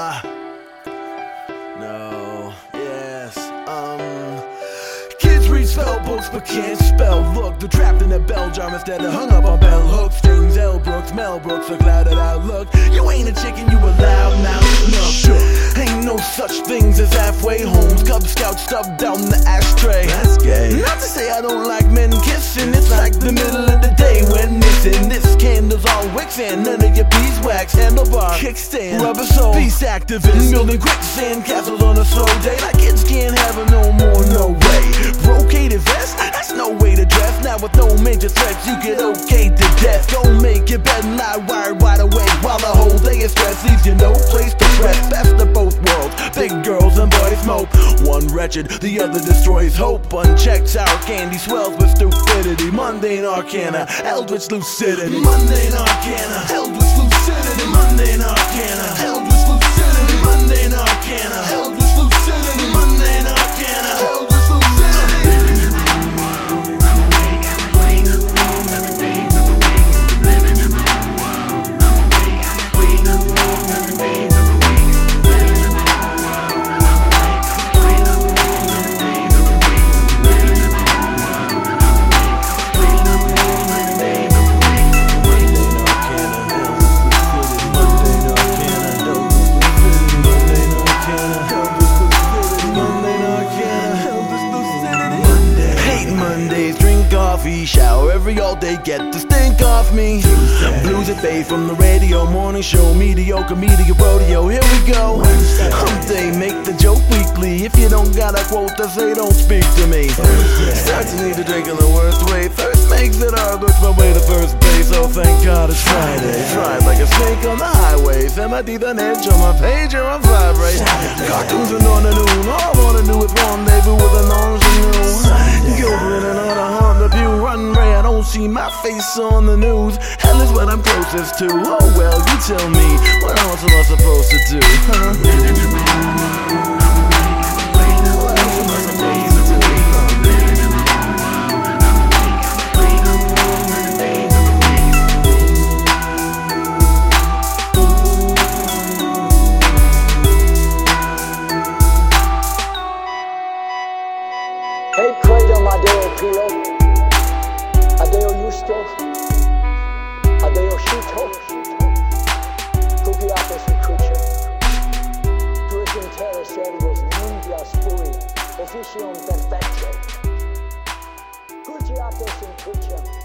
No, yes, kids read spell books but can't spell. Look, they're trapped in a bell jar instead of hung up on bell hooks. James L. Brooks, Mel Brooks, a clouded outlook. You ain't a chicken, you a loud mouth snook. Ain't no such things as halfway homes. Cub Scout stuffed down the ashtray. That's gay. Not to say I don't like men kissing. It's like the middle of the day when missing. This candle's all wicks and none of your beeswax. Handlebar, kickstand, rubber sole, peace activist, building quicksand castles on a slow day. Like kids can't have it no more, no way. Brocaded vest, that's no way to dress. Now with no major threats, you get okayed to death. Go make your bed and lie wired wide awake, while the whole day of stress leaves you no place to rest. Best of both worlds, big girls and boys mope. One wretched, the other destroys hope. Unchecked sour candy swells with stupidity. Mundane arcana, eldritch lucidity. Mundane arcana, eldritch lucidity. Mundane arcana, eldritch lucidity. Mundane arcana, eldritch lucidity. Mundane arcana, eldritch lucidity. Mondays, drink coffee, shower every all day, get the stink off me. Blues at bay from the radio, morning show, mediocre media rodeo, here we go. Hump day, make the joke weekly. If you don't got a quote, say don't speak to me. Start to need a drink in the worst way. Thirst makes it hard, works my way to first base. Oh thank God it's Friday. Ride like a snake on the highway. Send my teeth on edge on my pager on vibrate. Cartoons are on the noon, all I wanna do is rendezvous with an ingenue. Gilbert and on a Honda Pew, run Ray, I don't see my face on the news. Hell is what I'm closest to. Oh well, you tell me, what else am I supposed to do, huh? What else am I supposed to do? Hey, credo Madeo Pilo, Adeo Justo, Adeo Shito, Cugiates in Crucia, Duicum terra servos mundias fui, officium perfectio, Cugiates in Crucia.